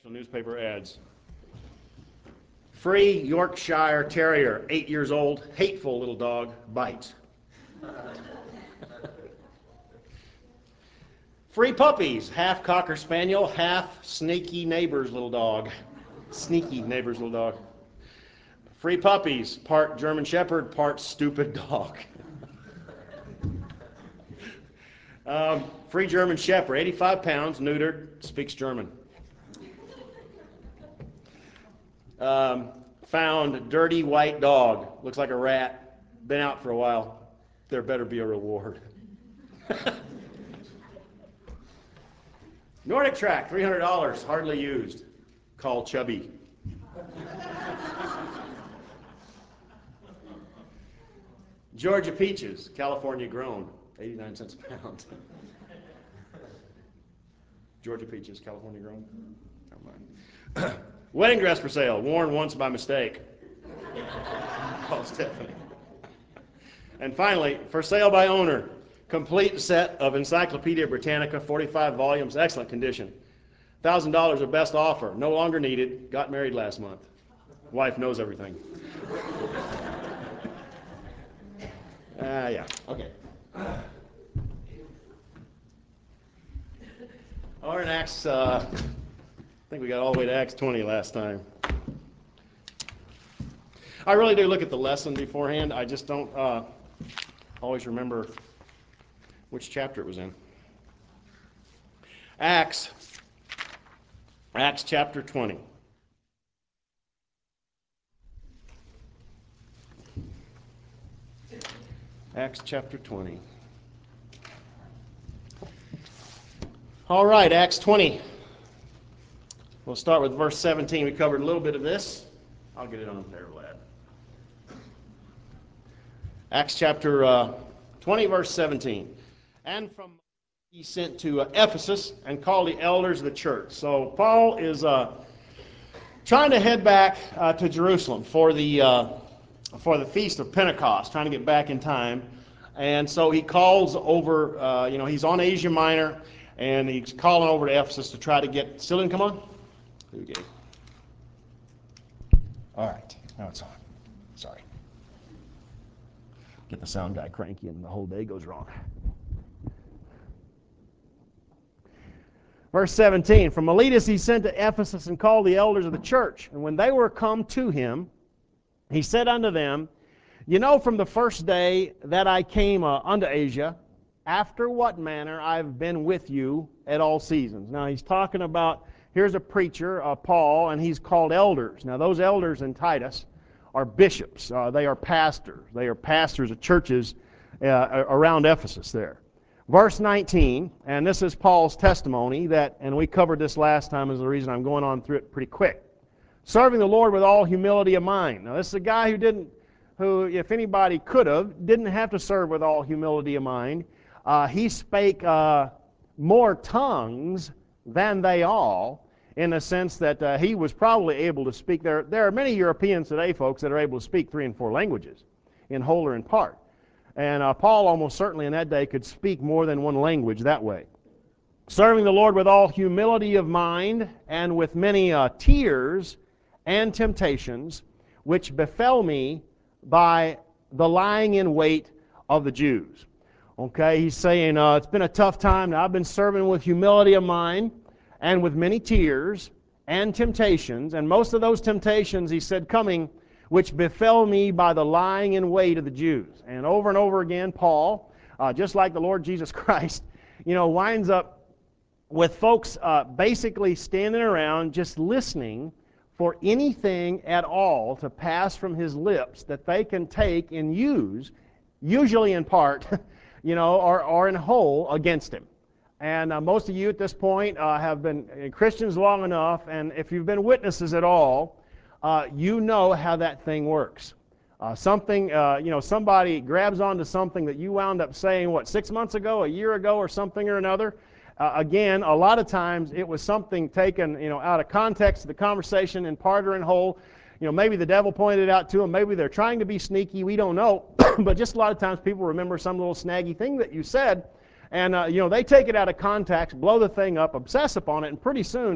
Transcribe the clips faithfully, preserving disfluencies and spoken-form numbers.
Newspaper ads. Free Yorkshire Terrier, eight years old, hateful little dog, bites. Free puppies, half Cocker Spaniel, half sneaky neighbor's little dog. Sneaky neighbor's little dog. Free puppies, part German Shepherd, part stupid dog. um, free German Shepherd, eighty-five pounds, neutered, speaks German. Um, found dirty white dog, looks like a rat, been out for a while. There better be a reward. Nordic Track, three hundred dollars, hardly used. Call Chubby. Georgia Peaches, California grown, eighty-nine cents a pound. Georgia Peaches, California grown? Never mind. Wedding dress for sale, worn once by mistake. Call Stephanie. And finally, for sale by owner, complete set of Encyclopedia Britannica, forty-five volumes, excellent condition. one thousand dollars of best offer, no longer needed, got married last month. Wife knows everything. Ah, uh, yeah, okay. Or in Acts, uh, I think we got all the way to Acts twenty last time. I really do look at the lesson beforehand. I just don't uh, always remember which chapter it was in. Acts, Acts chapter twenty. Acts chapter twenty. All right, Acts twenty. We'll start with verse seventeen. We covered a little bit of this. I'll get it on there, lad. Acts chapter uh, twenty, verse seventeen. And from he sent to uh, Ephesus and called the elders of the church. So Paul is uh, trying to head back uh, to Jerusalem for the uh, for the feast of Pentecost, trying to get back in time. And so he calls over. Uh, you know, he's on Asia Minor, and he's calling over to Ephesus to try to get. Still didn't come on? Okay. All right, now it's on. Sorry. Get the sound guy cranky and the whole day goes wrong. Verse seventeen, from Miletus he sent to Ephesus and called the elders of the church. And when they were come to him, he said unto them, you know from the first day that I came uh, unto Asia, after what manner I've been with you at all seasons. Now he's talking about, here's a preacher, uh, Paul, and he's called elders. Now those elders in Titus are bishops. Uh, they are pastors. They are pastors of churches uh, around Ephesus there. Verse nineteen, and this is Paul's testimony that, and we covered this last time is the reason I'm going on through it pretty quick. Serving the Lord with all humility of mind. Now this is a guy who didn't, who if anybody could have, didn't have to serve with all humility of mind. Uh, he spake uh, more tongues than they all, in the sense that uh, he was probably able to speak. There, there are many Europeans today, folks, that are able to speak three and four languages, in whole or in part. And uh, Paul almost certainly in that day could speak more than one language that way. Serving the Lord with all humility of mind and with many uh, tears and temptations, which befell me by the lying in wait of the Jews. Okay, he's saying uh, it's been a tough time. Now I've been serving with humility of mind and with many tears and temptations. And most of those temptations, he said, coming, which befell me by the lying in wait of the Jews. And over and over again, Paul, uh, just like the Lord Jesus Christ, you know, winds up with folks uh, basically standing around just listening for anything at all to pass from his lips that they can take and use, usually in part, you know, or, or in whole, against him. And uh, most of you at this point uh, have been Christians long enough, and if you've been witnesses at all, uh, you know how that thing works. Uh, something, uh, you know, somebody grabs onto something that you wound up saying, what, six months ago, a year ago, or something or another. Uh, again, a lot of times it was something taken, you know, out of context of the conversation, in part or in whole. You know, maybe the devil pointed it out to them. Maybe they're trying to be sneaky. We don't know. But just a lot of times people remember some little snaggy thing that you said, and uh, you know, they take it out of context, blow the thing up, obsess upon it, and pretty soon,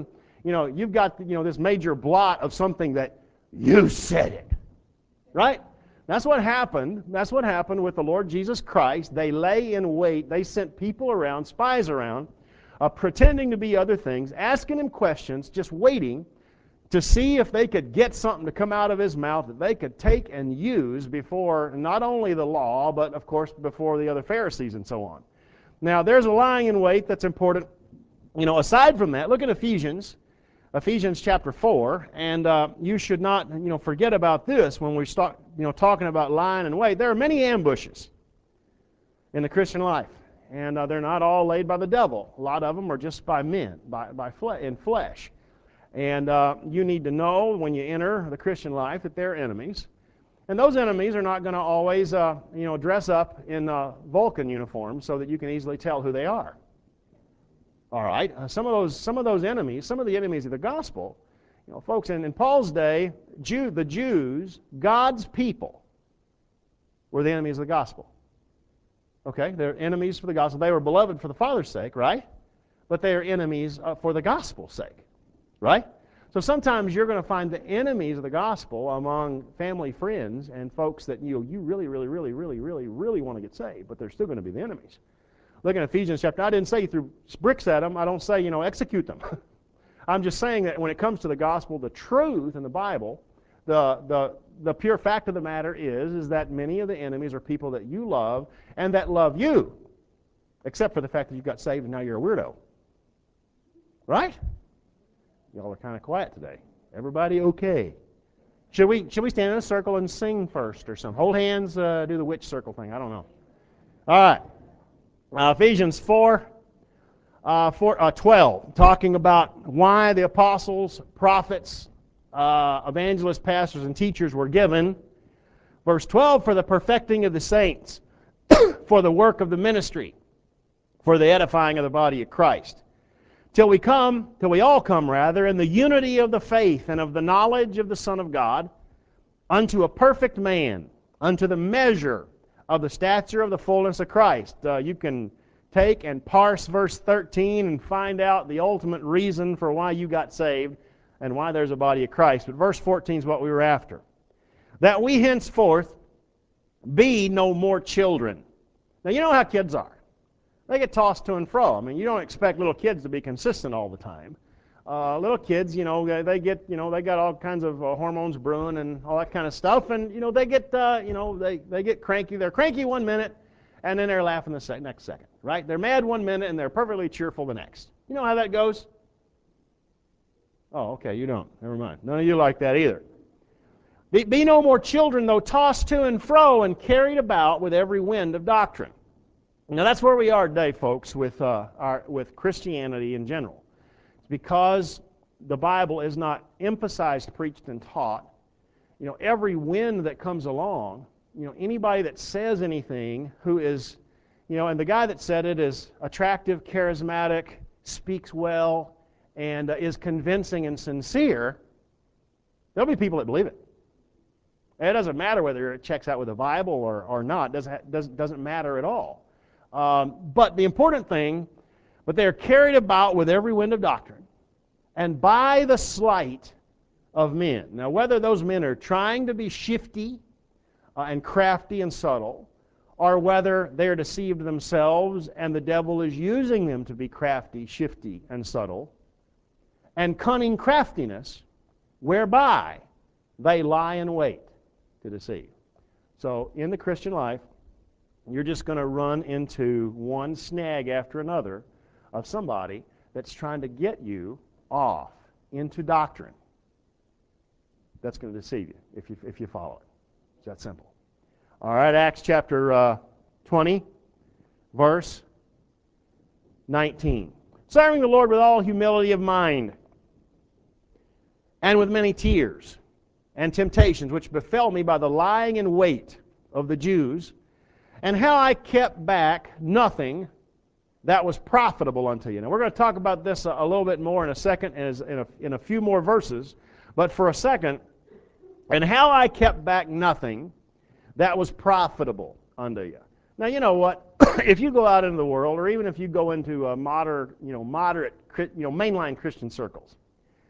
you know, you've got, you know, this major blot of something that you said it. Right? That's what happened. That's what happened with the Lord Jesus Christ. They lay in wait. They sent people around, spies around, uh, pretending to be other things, asking him questions, just waiting to see if they could get something to come out of his mouth that they could take and use before not only the law, but of course before the other Pharisees and so on. Now, there's a lying in wait that's important. You know, aside from that, look at Ephesians, Ephesians chapter four, and uh, you should not, you know, forget about this when we start, you know, talking about lying in wait. There are many ambushes in the Christian life, and uh, they're not all laid by the devil. A lot of them are just by men, by by fle- in flesh. And uh, you need to know when you enter the Christian life that they're enemies. And those enemies are not going to always uh, you know, dress up in uh, Vulcan uniforms so that you can easily tell who they are. All right? Uh, some of those some of those enemies, some of the enemies of the gospel, you know, folks, in, in Paul's day, Jew, the Jews, God's people, were the enemies of the gospel. Okay? They're enemies for the gospel. They were beloved for the Father's sake, right? But they are enemies uh, for the gospel's sake. Right? So sometimes you're going to find the enemies of the gospel among family friends and folks that you you really, really, really, really, really, really want to get saved, but they're still going to be the enemies. Look at Ephesians chapter. I didn't say you threw bricks at them. I don't say, you know, execute them. I'm just saying that when it comes to the gospel, the truth in the Bible, the the the pure fact of the matter is, is that many of the enemies are people that you love and that love you, except for the fact that you got saved and now you're a weirdo. Right? Y'all are kind of quiet today. Everybody okay? Should we should we stand in a circle and sing first or something? Hold hands, uh, do the witch circle thing. I don't know. All right. Uh, Ephesians four, uh, four uh, twelve, talking about why the apostles, prophets, uh, evangelists, pastors, and teachers were given. Verse twelve, for the perfecting of the saints, for the work of the ministry, for the edifying of the body of Christ. Till we come, till we all come rather, in the unity of the faith and of the knowledge of the Son of God, unto a perfect man, unto the measure of the stature of the fullness of Christ. Uh, you can take and parse verse thirteen and find out the ultimate reason for why you got saved and why there's a body of Christ. But verse fourteen is what we were after. That we henceforth be no more children. Now you know how kids are. They get tossed to and fro. I mean, you don't expect little kids to be consistent all the time. Uh, little kids, you know, they get, you know, they got all kinds of uh, hormones brewing and all that kind of stuff, and you know, they get, uh, you know, they they get cranky. They're cranky one minute, and then they're laughing the sec- next second, right? They're mad one minute, and they're perfectly cheerful the next. You know how that goes? Oh, okay, you don't. Never mind. None of you like that either. Be, be no more children, though tossed to and fro and carried about with every wind of doctrine. Now that's where we are today, folks, with uh, our with Christianity in general. It's because the Bible is not emphasized, preached, and taught. You know, every wind that comes along, you know, anybody that says anything who is, you know, and the guy that said it is attractive, charismatic, speaks well, and uh, is convincing and sincere, there'll be people that believe it. And it doesn't matter whether it checks out with the Bible or, or not. It doesn't, doesn't, doesn't matter at all. Um, but the important thing, but they are carried about with every wind of doctrine, and by the sleight of men. Now, whether those men are trying to be shifty uh, and crafty and subtle, or whether they are deceived themselves and the devil is using them to be crafty, shifty, and subtle, and cunning craftiness, whereby they lie in wait to deceive. So, in the Christian life, you're just going to run into one snag after another of somebody that's trying to get you off into doctrine. That's going to deceive you if you, if you follow it. It's that simple. All right, Acts chapter uh, twenty, verse nineteen. Serving the Lord with all humility of mind and with many tears and temptations which befell me by the lying in wait of the Jews, and how I kept back nothing that was profitable unto you. Now, we're going to talk about this a, a little bit more in a second, as in a, in a few more verses. But for a second, and how I kept back nothing that was profitable unto you. Now, you know what? If you go out into the world, or even if you go into a moderate, you know, moderate, you know, mainline Christian circles,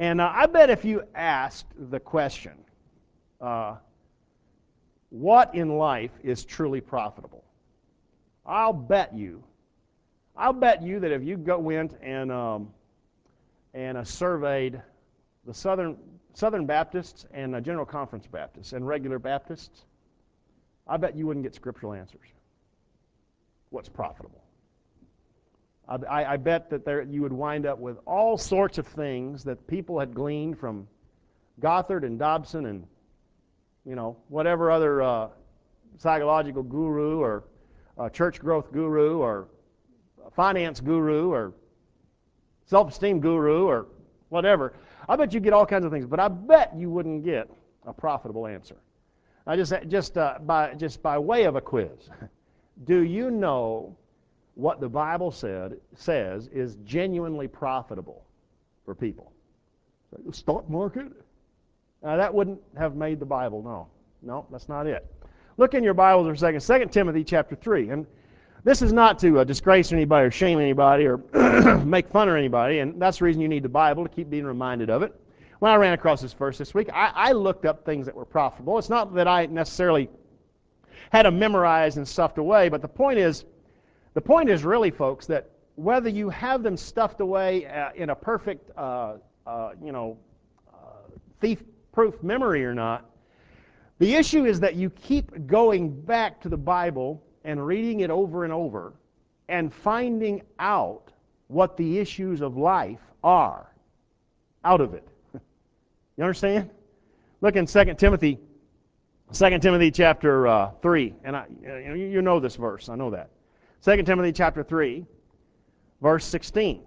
And uh, I bet if you asked the question, uh, what in life is truly profitable? I'll bet you, I'll bet you that if you go went and um, and uh, surveyed the Southern Southern Baptists and uh, General Conference Baptists and regular Baptists, I bet you wouldn't get scriptural answers. What's profitable? I, I, I bet that there you would wind up with all sorts of things that people had gleaned from Gothard and Dobson and you know whatever other uh, psychological guru or uh, church growth guru or finance guru or self-esteem guru or whatever. I bet you get all kinds of things, but I bet you wouldn't get a profitable answer. I just just uh, by just by way of a quiz, do you know what the Bible said says is genuinely profitable for people? The stock market? Now, that wouldn't have made the Bible. No, no, that's not it. Look in your Bibles for a second. Second Timothy chapter three, and this is not to uh, disgrace anybody or shame anybody or make fun of anybody, and that's the reason you need the Bible, to keep being reminded of it. When I ran across this verse this week, I, I looked up things that were profitable. It's not that I necessarily had them memorized and stuffed away, but the point is, the point is really, folks, that whether you have them stuffed away uh, in a perfect, uh, uh, you know, uh, thief-proof memory or not, the issue is that you keep going back to the Bible and reading it over and over and finding out what the issues of life are out of it. You understand? Look in Second Timothy, Second Timothy chapter uh, three, and I, you, you know this verse, I know that. Second Timothy chapter three, verse sixteen.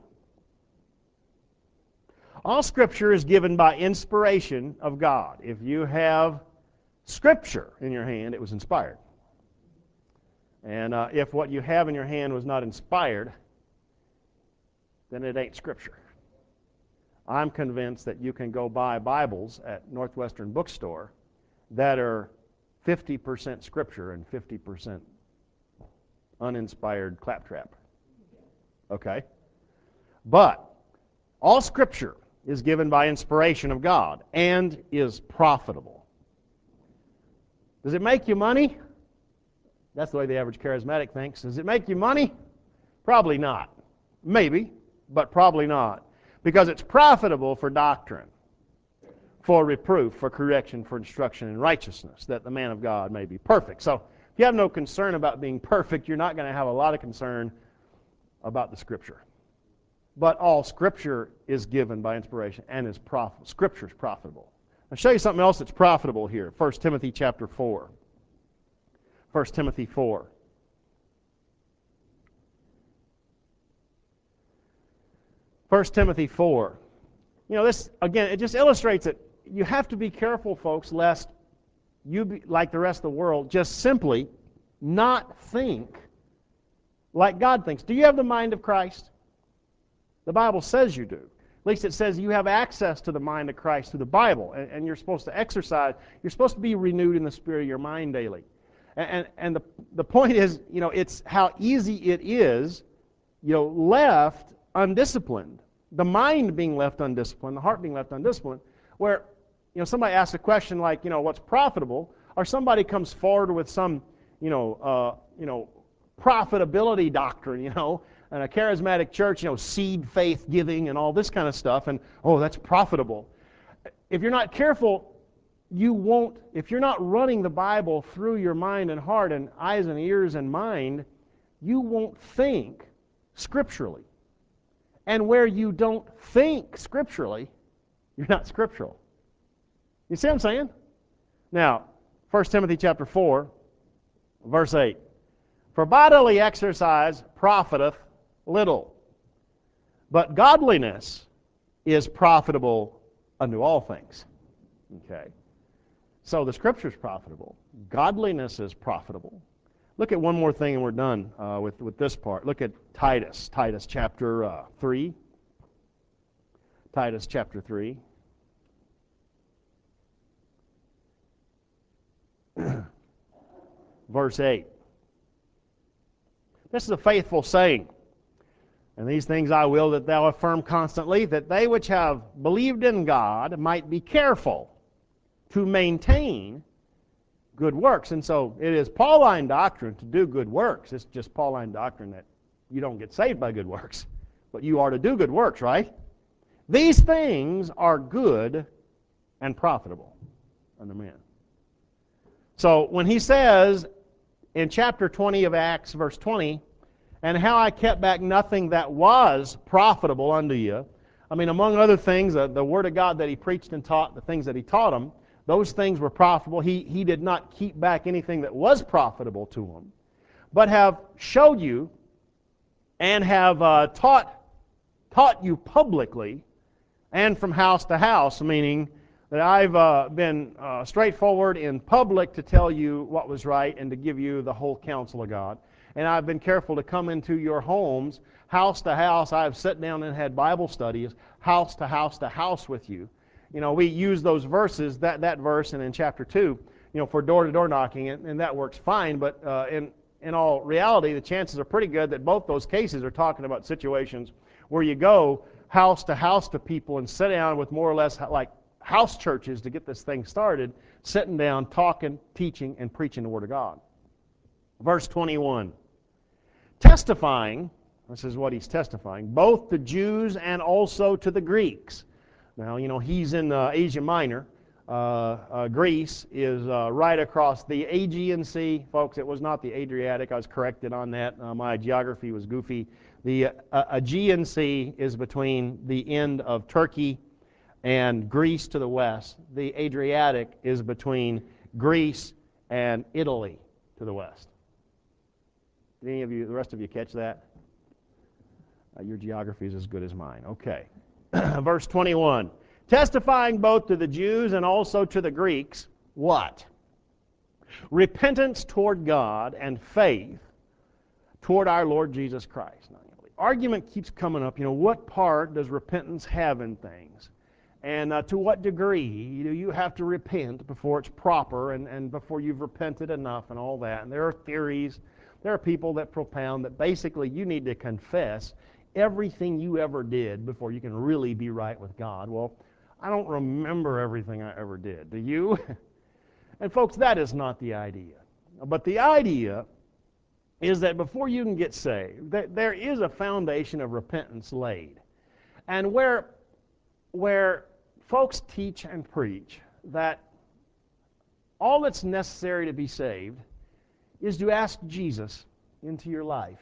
All Scripture is given by inspiration of God. If you have Scripture in your hand, it was inspired. And uh, if what you have in your hand was not inspired, then it ain't Scripture. I'm convinced that you can go buy Bibles at Northwestern Bookstore that are fifty percent Scripture and fifty percent uninspired claptrap. Okay? But all Scripture is given by inspiration of God and is profitable. Does it make you money? That's the way the average charismatic thinks. Does it make you money? Probably not. Maybe, but probably not. Because it's profitable for doctrine, for reproof, for correction, for instruction in righteousness, that the man of God may be perfect. So, if you have no concern about being perfect, you're not going to have a lot of concern about the Scripture. But all Scripture is given by inspiration and is profitable. Scripture is profitable. I'll show you something else that's profitable here. First Timothy chapter four. First Timothy four. First Timothy four. You know, this, again, it just illustrates that you have to be careful, folks, lest you, be, like the rest of the world, just simply not think like God thinks. Do you have the mind of Christ? The Bible says you do. At least it says you have access to the mind of Christ through the Bible, and, and you're supposed to exercise. You're supposed to be renewed in the spirit of your mind daily. And, and, and the, the point is, you know, it's how easy it is, you know, left undisciplined. The mind being left undisciplined, the heart being left undisciplined, where, you know, somebody asks a question like, you know, what's profitable, or somebody comes forward with some, you know, uh, you know, profitability doctrine, you know, and a charismatic church, you know, seed faith giving and all this kind of stuff, and, oh, that's profitable. If you're not careful, you won't, if you're not running the Bible through your mind and heart and eyes and ears and mind, you won't think scripturally. And where you don't think scripturally, you're not scriptural. You see what I'm saying? Now, First Timothy chapter four, verse eight. For bodily exercise profiteth little, but godliness is profitable unto all things. Okay. So the Scripture is profitable. Godliness is profitable. Look at one more thing and we're done uh, with, with this part. Look at Titus, Titus chapter uh, three. Titus chapter three. Verse eight. This is a faithful saying. And these things I will that thou affirm constantly, that they which have believed in God might be careful to maintain good works. And so it is Pauline doctrine to do good works. It's just Pauline doctrine that you don't get saved by good works, but you are to do good works, right? These things are good and profitable unto men. So when he says in chapter twenty of Acts, verse twenty, and how I kept back nothing that was profitable unto you, I mean, among other things, uh, the Word of God that he preached and taught, the things that he taught them, those things were profitable. He, he did not keep back anything that was profitable to him, but have showed you and have uh, taught, taught you publicly and from house to house, meaning that I've uh, been uh, straightforward in public to tell you what was right and to give you the whole counsel of God. And I've been careful to come into your homes, house to house. I've sat down and had Bible studies, house to house to house with you. You know, we use those verses, that, that verse, and in chapter two, you know, for door-to-door knocking, and, and that works fine, but uh, in, in all reality, the chances are pretty good that both those cases are talking about situations where you go house to house to people and sit down with more or less like house churches to get this thing started, sitting down, talking, teaching, and preaching the Word of God. Verse twenty-one, testifying, this is what he's testifying, both to Jews and also to the Greeks. Now, you know, he's in uh, Asia Minor. Uh, uh, Greece is uh, right across the Aegean Sea. Folks, it was not the Adriatic. I was corrected on that. Uh, my geography was goofy. The uh, Aegean Sea is between the end of Turkey and Greece to the west. The Adriatic is between Greece and Italy to the west. Did any of you, the rest of you, catch that? Uh, your geography is as good as mine. Okay. Verse twenty-one, testifying both to the Jews and also to the Greeks, what? Repentance toward God and faith toward our Lord Jesus Christ. Now, the argument keeps coming up, you know, what part does repentance have in things? And uh, to what degree do you have to repent before it's proper and, and before you've repented enough and all that? And there are theories, there are people that propound that basically you need to confess everything you ever did before you can really be right with God. Well, I don't remember everything I ever did. Do you? And folks, that is not the idea. But the idea is that before you can get saved, that there is a foundation of repentance laid. And where, where folks teach and preach that all that's necessary to be saved is to ask Jesus into your life,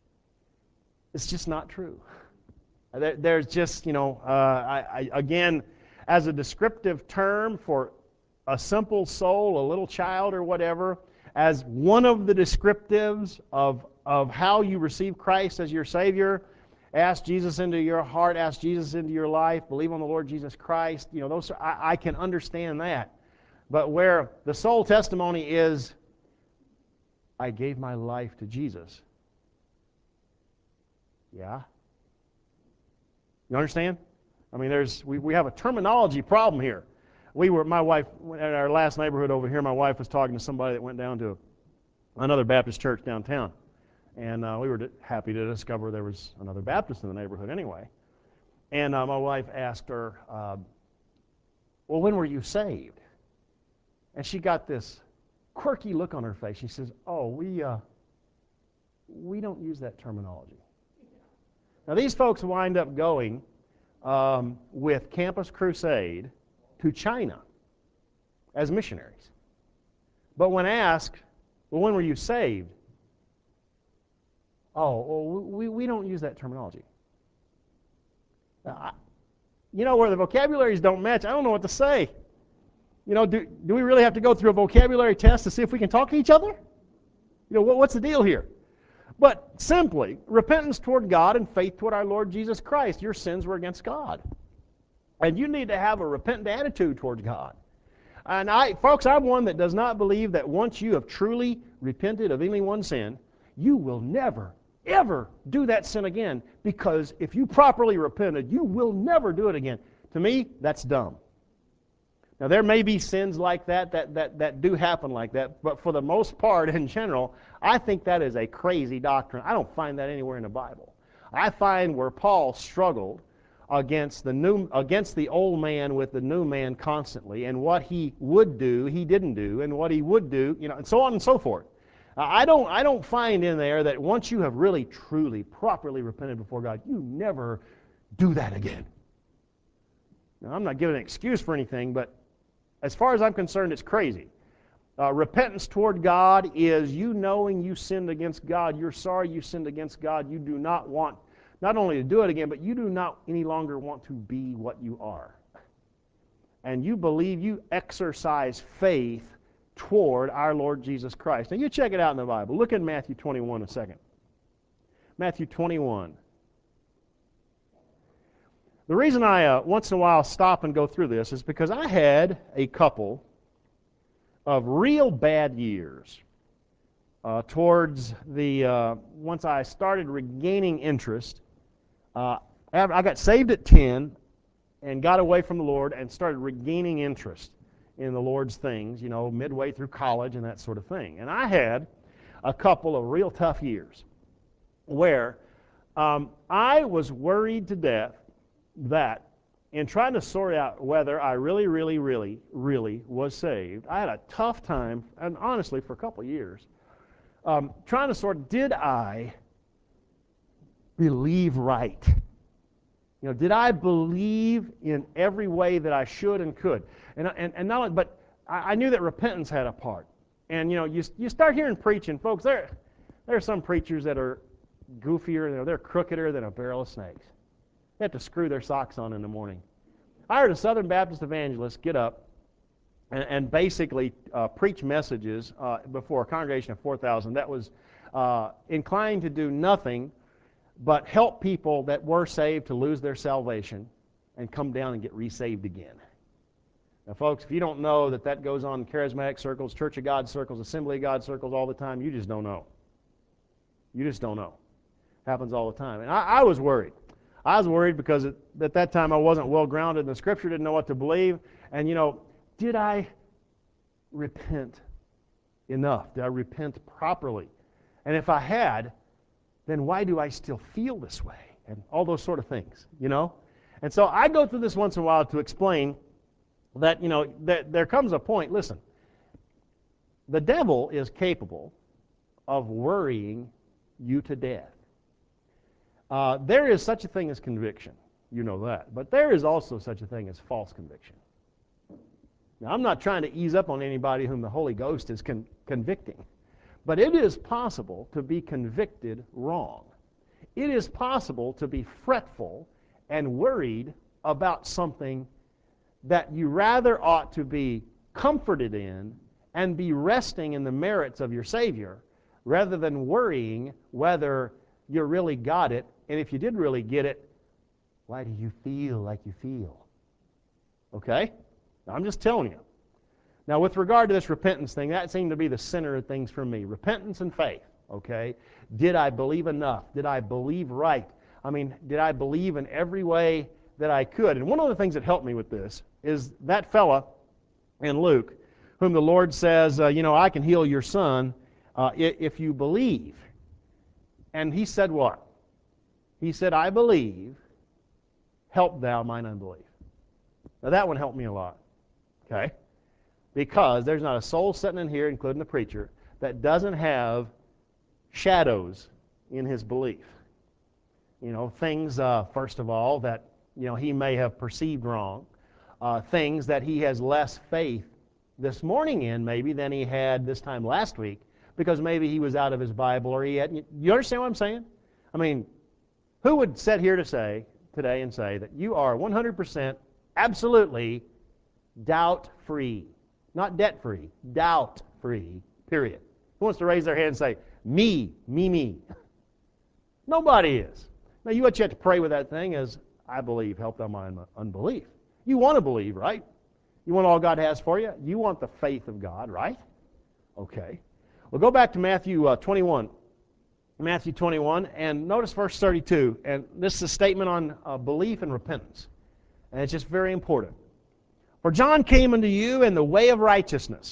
it's just not true. There's just, you know, uh, I, I, again, as a descriptive term for a simple soul, a little child or whatever, as one of the descriptives of, of how you receive Christ as your Savior, ask Jesus into your heart, ask Jesus into your life, believe on the Lord Jesus Christ, you know, those I, I can understand that. But where the soul testimony is, I gave my life to Jesus. Yeah? You understand? I mean, there's we, we have a terminology problem here. We were, my wife, in our last neighborhood over here, my wife was talking to somebody that went down to another Baptist church downtown. And uh, we were happy to discover there was another Baptist in the neighborhood anyway. And uh, my wife asked her, uh, well, when were you saved? And she got this quirky look on her face. She says, oh, we, uh, we don't use that terminology. Now, these folks wind up going um, with Campus Crusade to China as missionaries. But when asked, well, when were you saved? Oh, well, we, we don't use that terminology. Now, I, you know, where the vocabularies don't match, I don't know what to say. You know, do, do we really have to go through a vocabulary test to see if we can talk to each other? You know, what, what's the deal here? But simply, repentance toward God and faith toward our Lord Jesus Christ. Your sins were against God. And you need to have a repentant attitude towards God. And I, folks, I'm one that does not believe that once you have truly repented of any one sin, you will never, ever do that sin again. Because if you properly repented, you will never do it again. To me, that's dumb. Now, there may be sins like that that, that that do happen like that, but for the most part, in general, I think that is a crazy doctrine. I don't find that anywhere in the Bible. I find where Paul struggled against the new, against the old man with the new man constantly, and what he would do, he didn't do, and what he would do, you know, and so on and so forth. Uh, I don't, I don't find in there that once you have really, truly, properly repented before God, you never do that again. Now, I'm not giving an excuse for anything, but as far as I'm concerned, it's crazy. Uh, repentance toward God is you knowing you sinned against God. You're sorry you sinned against God. You do not want not only to do it again, but you do not any longer want to be what you are. And you believe, you exercise faith toward our Lord Jesus Christ. Now you check it out in the Bible. Look at Matthew twenty-one a second. Matthew twenty-one. The reason I uh, once in a while stop and go through this is because I had a couple of real bad years uh, towards the, uh, once I started regaining interest. Uh, I got saved at ten and got away from the Lord and started regaining interest in the Lord's things, you know, midway through college and that sort of thing. And I had a couple of real tough years where um, I was worried to death that in trying to sort out whether I really, really, really, really was saved, I had a tough time, and honestly for a couple of years, um, trying to sort, did I believe right? You know, did I believe in every way that I should and could? And and, and not, but I, I knew that repentance had a part. And you know, you you start hearing preaching, folks. There there are some preachers that are goofier, they're, they're crookeder than a barrel of snakes. They have to screw their socks on in the morning. I heard a Southern Baptist evangelist get up and, and basically uh, preach messages uh, before a congregation of four thousand that was uh, inclined to do nothing but help people that were saved to lose their salvation and come down and get resaved again. Now, folks, if you don't know that that goes on in charismatic circles, Church of God circles, Assembly of God circles all the time, you just don't know. You just don't know. Happens all the time. And I, I was worried. I was worried because at, at that time I wasn't well grounded in the Scripture, didn't know what to believe. And, you know, did I repent enough? Did I repent properly? And if I had, then why do I still feel this way? And all those sort of things, you know? And so I go through this once in a while to explain that, you know, that there comes a point, listen, the devil is capable of worrying you to death. Uh, there is such a thing as conviction. You know that. But there is also such a thing as false conviction. Now, I'm not trying to ease up on anybody whom the Holy Ghost is con- convicting. But it is possible to be convicted wrong. It is possible to be fretful and worried about something that you rather ought to be comforted in and be resting in the merits of your Savior rather than worrying whether you really got it, and if you did really get it, why do you feel like you feel? Okay? Now, I'm just telling you. Now, with regard to this repentance thing, that seemed to be the center of things for me. Repentance and faith, okay? Did I believe enough? Did I believe right? I mean, did I believe in every way that I could? And one of the things that helped me with this is that fella in Luke, whom the Lord says, uh, you know, I can heal your son uh, if you believe. And he said what? He said, I believe, help thou mine unbelief. Now, that one helped me a lot, okay? Because there's not a soul sitting in here, including the preacher, that doesn't have shadows in his belief. You know, things, uh, first of all, that, you know, he may have perceived wrong. Uh, things that he has less faith this morning in, maybe, than he had this time last week, because maybe he was out of his Bible, or he had... You understand what I'm saying? I mean, who would sit here to say, today, and say that you are one hundred percent, absolutely doubt-free? Not debt-free, doubt-free, period. Who wants to raise their hand and say, me, me, me? Nobody is. Now, you, what you have to pray with that thing is, I believe, help thou my unbelief. You want to believe, right? You want all God has for you? You want the faith of God, right? Okay. Well, go back to Matthew uh, twenty-one. Matthew twenty-one, and notice verse thirty-two. And this is a statement on uh, belief and repentance. And it's just very important. For John came unto you in the way of righteousness,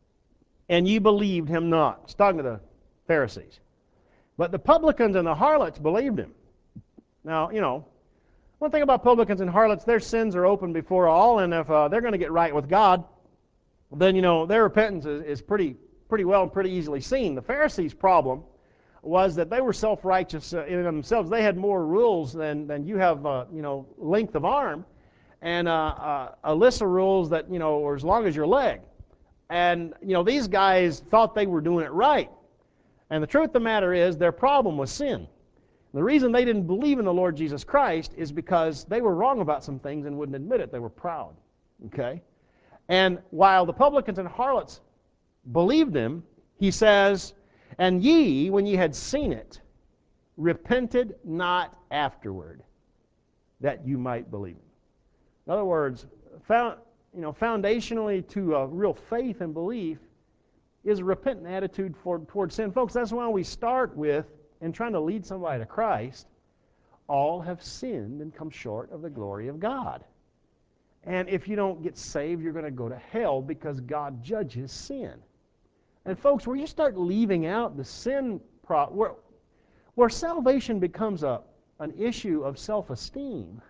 and ye believed him not. It's talking to the Pharisees. But the publicans and the harlots believed him. Now, you know, one thing about publicans and harlots, their sins are open before all, and if uh, they're going to get right with God, then, you know, their repentance is, is pretty, pretty well and pretty easily seen. The Pharisees' problem was that they were self-righteous uh, in themselves. They had more rules than, than you have, uh, you know, length of arm, and uh, uh, a list of rules that, you know, were as long as your leg. And, you know, these guys thought they were doing it right. And the truth of the matter is, their problem was sin. The reason they didn't believe in the Lord Jesus Christ is because they were wrong about some things and wouldn't admit it. They were proud. Okay? And while the publicans and harlots believed him, he says, and ye, when ye had seen it, repented not afterward, that you might believe him. In other words, found, you know, foundationally to a real faith and belief is a repentant attitude for, toward sin. Folks, that's why we start with, in trying to lead somebody to Christ, all have sinned and come short of the glory of God. And if you don't get saved, you're going to go to hell because God judges sin. And folks, where you start leaving out the sin, pro- where, where salvation becomes a, an issue of self-esteem,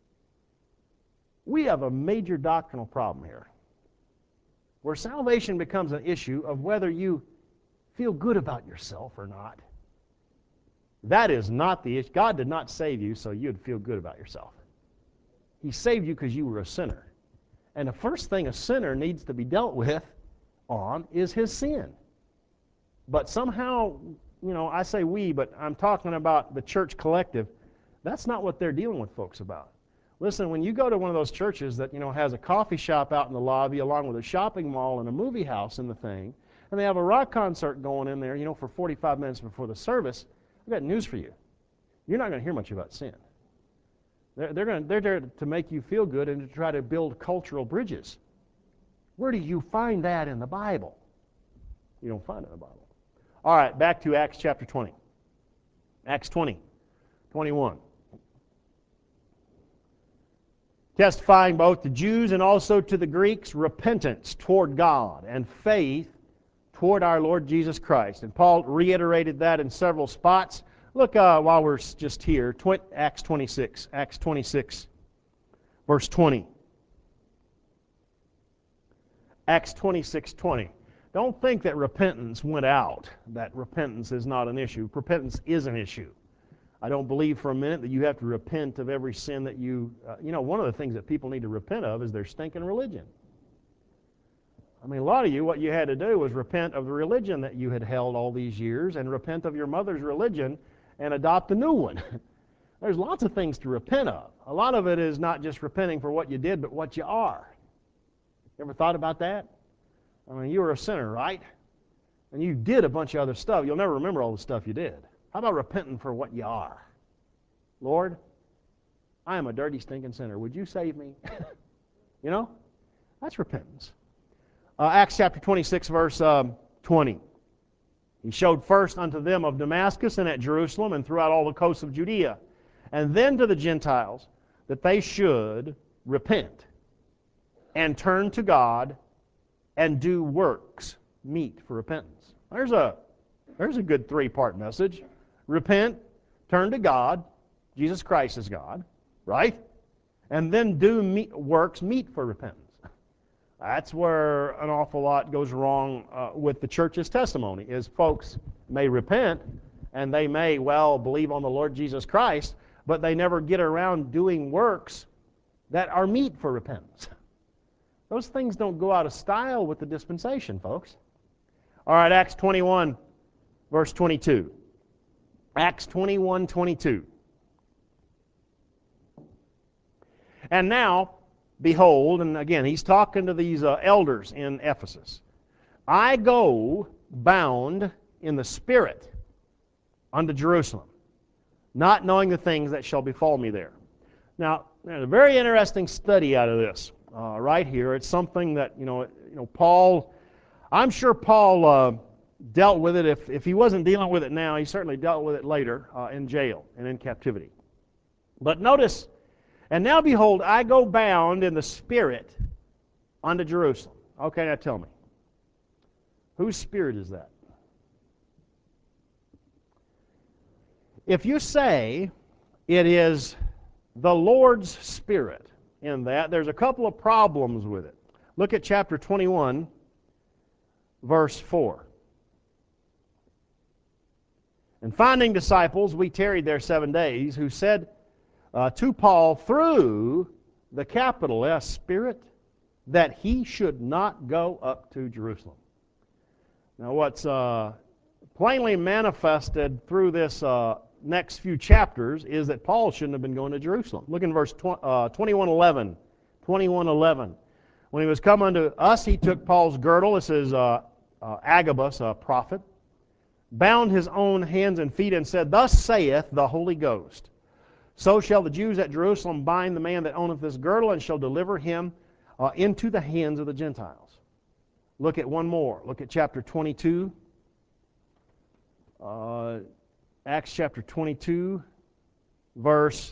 we have a major doctrinal problem here. Where salvation becomes an issue of whether you feel good about yourself or not. That is not the issue. God did not save you so you'd feel good about yourself. He saved you because you were a sinner. And the first thing a sinner needs to be dealt with on is his sin. But somehow, you know, I say we, but I'm talking about the church collective. That's not what they're dealing with folks about. Listen, when you go to one of those churches that, you know, has a coffee shop out in the lobby along with a shopping mall and a movie house in the thing, and they have a rock concert going in there, you know, for forty-five minutes before the service, I've got news for you. You're not going to hear much about sin. They're, they're, going to, they're there to make you feel good and to try to build cultural bridges. Where do you find that in the Bible? You don't find it in the Bible. All right, back to Acts chapter twenty. Acts twenty, twenty-one. Testifying both to Jews and also to the Greeks repentance toward God and faith toward our Lord Jesus Christ. And Paul reiterated that in several spots. Look, uh, while we're just here, tw- Acts twenty-six. Acts twenty-six, verse twenty. Acts twenty-six, twenty. Don't think that repentance went out, that repentance is not an issue. Repentance is an issue. I don't believe for a minute that you have to repent of every sin that you... Uh, you know, one of the things that people need to repent of is their stinking religion. I mean, a lot of you, what you had to do was repent of the religion that you had held all these years and repent of your mother's religion and adopt a new one. There's lots of things to repent of. A lot of it is not just repenting for what you did, but what you are. You ever thought about that? I mean, you were a sinner, right? And you did a bunch of other stuff. You'll never remember all the stuff you did. How about repenting for what you are? Lord, I am a dirty, stinking sinner. Would you save me? You know? That's repentance. Uh, Acts chapter twenty-six, verse um, twenty. He showed first unto them of Damascus and at Jerusalem and throughout all the coasts of Judea, and then to the Gentiles, that they should repent and turn to God and do works meet for repentance. There's a, there's a good three-part message. Repent, turn to God, Jesus Christ is God, right? And then do meet, works meet for repentance. That's where an awful lot goes wrong uh, with the church's testimony, is folks may repent and they may, well, believe on the Lord Jesus Christ, but they never get around doing works that are meet for repentance. Those things don't go out of style with the dispensation, folks. All right, Acts twenty-one, verse twenty-two. Acts twenty-one, twenty-two. And now, behold, and again, he's talking to these uh, elders in Ephesus. I go bound in the Spirit unto Jerusalem, not knowing the things that shall befall me there. Now, there's a very interesting study out of this uh, right here. It's something that, you know, you know, Paul, I'm sure Paul uh, dealt with it. If, if he wasn't dealing with it now, he certainly dealt with it later uh, in jail and in captivity. But notice, and now behold, I go bound in the Spirit unto Jerusalem. Okay, now tell me, whose spirit is that? If you say It is the Lord's Spirit in that. There's a couple of problems with it. Look at chapter twenty-one, verse four. And finding disciples, we tarried there seven days, who said uh, to Paul through the capital S Spirit that he should not go up to Jerusalem. Now, what's uh, plainly manifested through this uh, next few chapters is that Paul shouldn't have been going to Jerusalem. Look in verse twenty-one eleven. twenty-one eleven. When he was come unto us, he took Paul's girdle. This is uh, uh, Agabus, a prophet, bound his own hands and feet, and said, Thus saith the Holy Ghost, So shall the Jews at Jerusalem bind the man that owneth this girdle, and shall deliver him uh, into the hands of the Gentiles. Look at one more. Look at chapter twenty-two. Uh, Acts chapter twenty-two, verse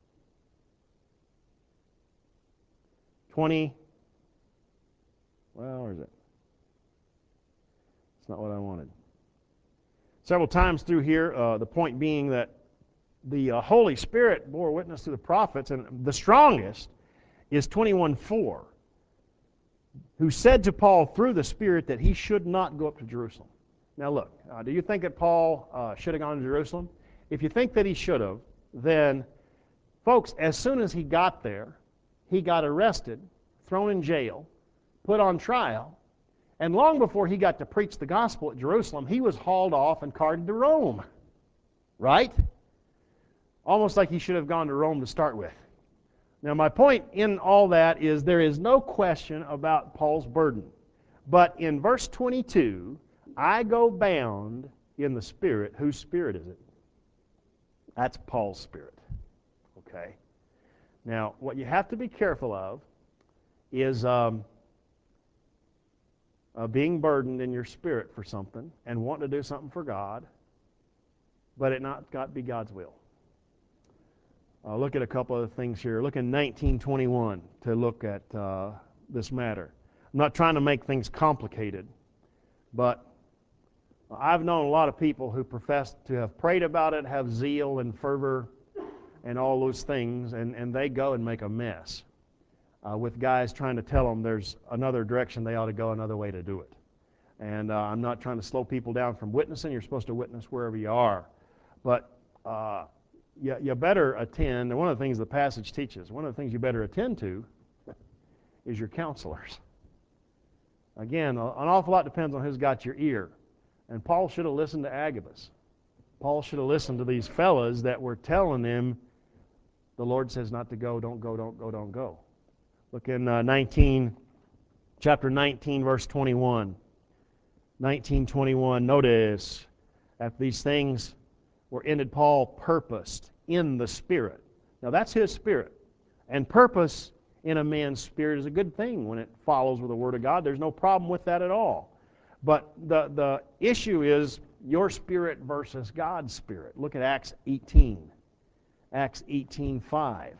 twenty. Well, where is it? It's not what I wanted. Several times through here, uh, the point being that the uh, Holy Spirit bore witness to the prophets, and the strongest is twenty-one four, who said to Paul through the Spirit that he should not go up to Jerusalem. Now look, uh, do you think that Paul uh, should have gone to Jerusalem? If you think that he should have, then, folks, as soon as he got there, he got arrested, thrown in jail, put on trial, and long before he got to preach the gospel at Jerusalem, he was hauled off and carted to Rome. Right? Almost like he should have gone to Rome to start with. Now, my point in all that is there is no question about Paul's burden. But in verse twenty-two, I go bound in the Spirit. Whose Spirit is it? That's Paul's Spirit. Okay? Now, what you have to be careful of is um, uh, being burdened in your spirit for something and wanting to do something for God, but it not got to be God's will. Uh, look at a couple of things here. Look in nineteen twenty-one to look at uh, this matter. I'm not trying to make things complicated, but I've known a lot of people who profess to have prayed about it, have zeal and fervor and all those things, and, and they go and make a mess uh, with guys trying to tell them there's another direction they ought to go, another way to do it. And uh, I'm not trying to slow people down from witnessing. You're supposed to witness wherever you are. But uh, you, you better attend, and one of the things the passage teaches, one of the things you better attend to is your counselors. Again, an awful lot depends on who's got your ear. And Paul should have listened to Agabus. Paul should have listened to these fellas that were telling him, the Lord says not to go, don't go, don't go, don't go. Look in uh, nineteen, chapter nineteen, verse twenty-one. nineteen twenty-one, notice, after these things were ended, Paul purposed in the Spirit. Now that's his spirit. And purpose in a man's spirit is a good thing when it follows with the Word of God. There's no problem with that at all. But the, the issue is your spirit versus God's Spirit. Look at Acts eighteen. Acts eighteen five.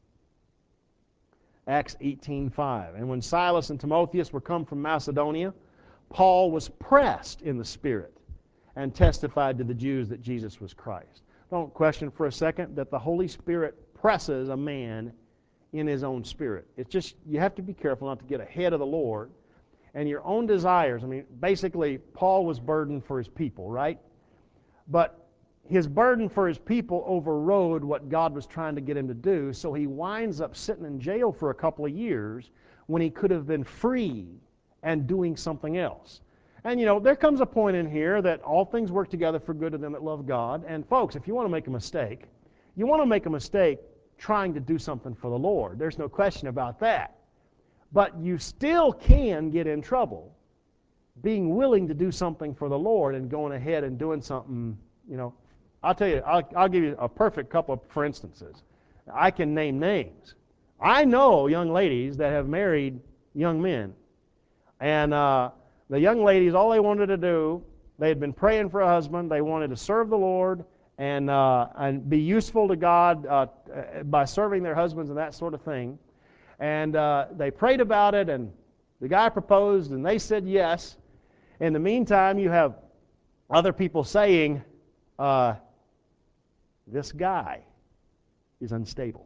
Acts eighteen five. And when Silas and Timotheus were come from Macedonia, Paul was pressed in the Spirit and testified to the Jews that Jesus was Christ. Don't question for a second that the Holy Spirit presses a man in his own spirit. It's just, you have to be careful not to get ahead of the Lord and your own desires. I mean, basically, Paul was burdened for his people, right? But his burden for his people overrode what God was trying to get him to do, so he winds up sitting in jail for a couple of years when he could have been free and doing something else. And, you know, there comes a point in here that all things work together for good to them that love God. And, folks, if you want to make a mistake, you want to make a mistake trying to do something for the Lord. There's no question about that. But you still can get in trouble being willing to do something for the Lord and going ahead and doing something, you know. I'll tell you, I'll, I'll give you a perfect couple of, for instances. I can name names. I know young ladies that have married young men. And uh, the young ladies, all they wanted to do, they had been praying for a husband. They wanted to serve the Lord and, uh, and be useful to God uh, by serving their husbands and that sort of thing. And uh, they prayed about it, and the guy proposed, and they said yes. In the meantime, you have other people saying, uh, this guy, is unstable.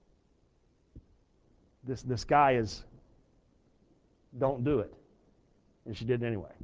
This, this guy is, don't do it. And she did it anyway.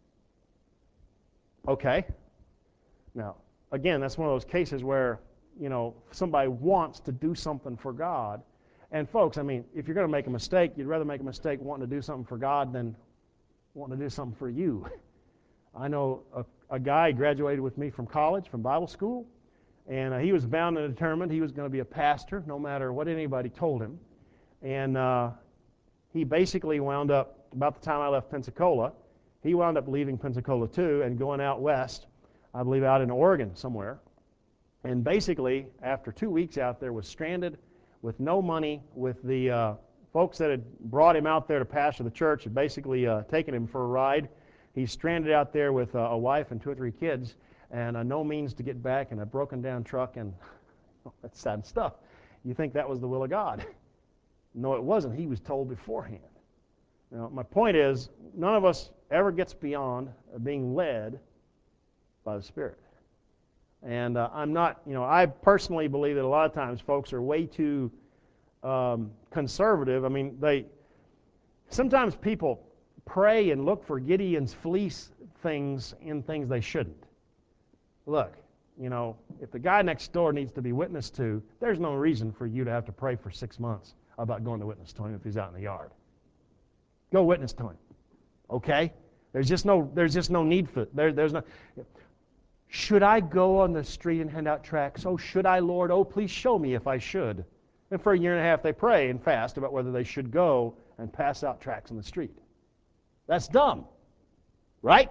Okay. Now, again, that's one of those cases where, you know, somebody wants to do something for God. And folks, I mean, if you're going to make a mistake, you'd rather make a mistake wanting to do something for God than wanting to do something for you. I know a, a guy graduated with me from college, from Bible school, and uh, he was bound and determined he was going to be a pastor no matter what anybody told him. And uh, he basically wound up, about the time I left Pensacola, he wound up leaving Pensacola too and going out west, I believe out in Oregon somewhere. And basically, after two weeks out there, was stranded with no money, with the uh, folks that had brought him out there to pastor the church had basically uh, taken him for a ride. He's stranded out there with uh, a wife and two or three kids and uh, no means to get back, and a broken down truck, and oh, that's sad stuff. You think that was the will of God. No, it wasn't. He was told beforehand. Now, my point is, none of us ever gets beyond being led by the Spirit. And uh, I'm not, you know, I personally believe that a lot of times folks are way too um, conservative. I mean, they, sometimes people pray and look for Gideon's fleece things in things they shouldn't. Look, you know, if the guy next door needs to be witnessed to, there's no reason for you to have to pray for six months about going to witness to him if he's out in the yard. Go witness to him, okay? There's just no, there's just no need for it. There, there's no. Should I go on the street and hand out tracts? Oh, should I, Lord? Oh, please show me if I should. And for a year and a half, they pray and fast about whether they should go and pass out tracts on the street. That's dumb, right?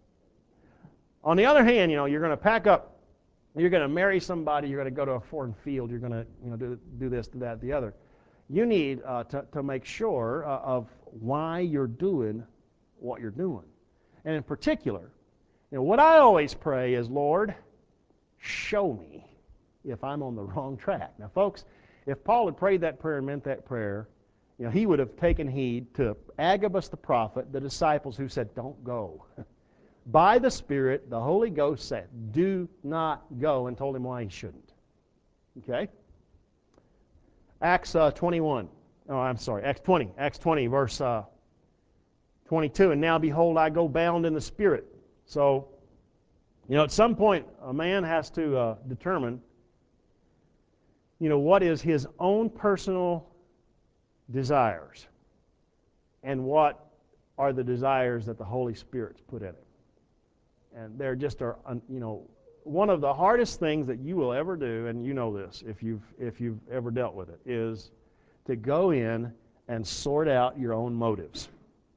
On the other hand, you know, you're going to pack up, you're going to marry somebody, you're going to go to a foreign field, you're going to, you know, do, do this, do that, the other. You need uh, to, to make sure uh, of why you're doing what you're doing. And in particular, you know, what I always pray is, Lord, show me if I'm on the wrong track. Now, folks, if Paul had prayed that prayer and meant that prayer, you know, he would have taken heed to Agabus the prophet, the disciples who said, don't go. By the Spirit, the Holy Ghost said, do not go, and told him why he shouldn't. Okay? Acts uh, twenty-one. Oh, I'm sorry, Acts twenty. Acts twenty, verse uh, twenty-two. And now, behold, I go bound in the Spirit. So, you know, at some point, a man has to uh, determine, you know, what is his own personal desires and what are the desires that the Holy Spirit's put in it. And they're just, are, you know, one of the hardest things that you will ever do, and you know this if you've, if you've ever dealt with it, is to go in and sort out your own motives.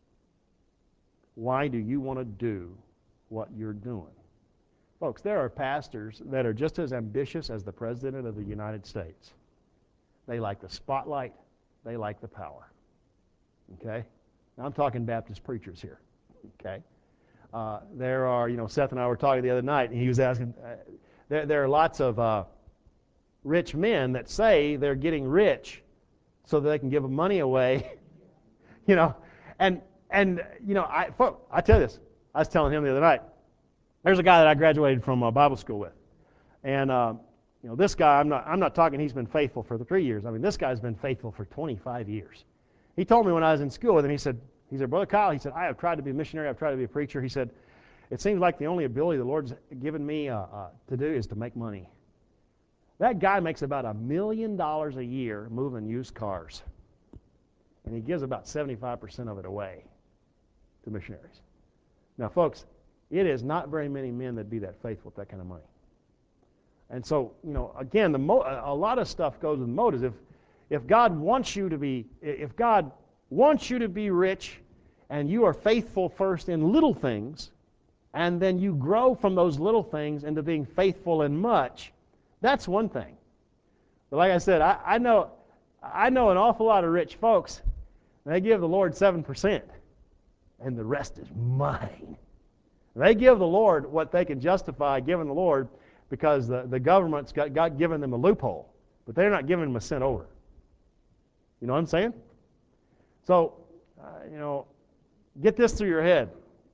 Why do you want to do what you're doing? Folks, there are pastors that are just as ambitious as the President of the United States. They like the spotlight. They like the power. Okay? Now, I'm talking Baptist preachers here. Okay? Uh, there are, you know, Seth and I were talking the other night, and he was asking, uh, there, there are lots of uh, rich men that say they're getting rich so that they can give money away, you know, and, and you know, I, I tell you this, I was telling him the other night, there's a guy that I graduated from uh, Bible school with, and, uh, you know, this guy, I'm not, I'm not talking he's been faithful for the three years, I mean, this guy's been faithful for twenty-five years. He told me when I was in school with him, he said, He said, Brother Kyle, he said, I have tried to be a missionary, I've tried to be a preacher. He said, it seems like the only ability the Lord's given me uh, uh, to do is to make money. That guy makes about a million dollars a year moving used cars. And he gives about seventy-five percent of it away to missionaries. Now, folks, it is not very many men that be that faithful with that kind of money. And so, you know, again, the mo- a lot of stuff goes with motives. If, if God wants you to be, if God wants you to be rich, and you are faithful first in little things, and then you grow from those little things into being faithful in much, that's one thing. But like I said, I, I know I know an awful lot of rich folks, and they give the Lord seven percent, and the rest is mine. They give the Lord what they can justify giving the Lord because the, the government's got, got given them a loophole, but they're not giving them a cent over. You know what I'm saying? So, uh, you know, get this through your head.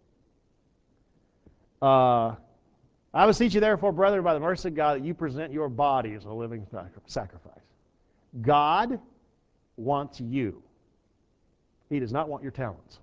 Uh, I beseech you, therefore, brethren, by the mercy of God, that you present your body as a living sacrifice. God wants you. He does not want your talents.